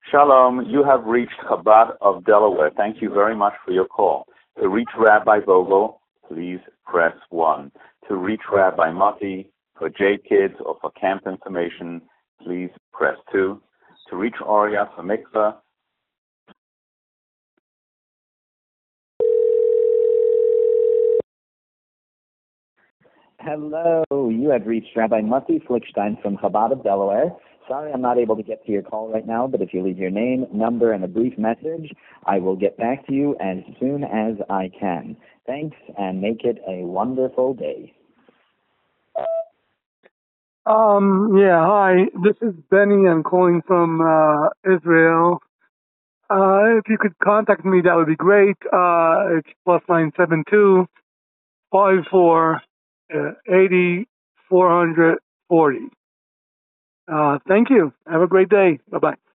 Shalom, you have reached Chabad of Delaware. Thank you very much for your call. To reach Rabbi Vogel, please press 1. To reach Rabbi Mati, for J-Kids or for camp information, please press 2. To reach Oria for mikveh. Hello, you have reached Rabbi Mati Flickstein from Chabad of Delaware. Sorry I'm not able to get to your call right now, but if you leave your name, number, and a brief message, I will get back to you as soon as I can. Thanks, and make it a wonderful day. Hi, this is Benny. I'm calling from Israel. If you could contact me, that would be great. It's +972 54 80 440. Thank you. Have a great day. Bye-bye.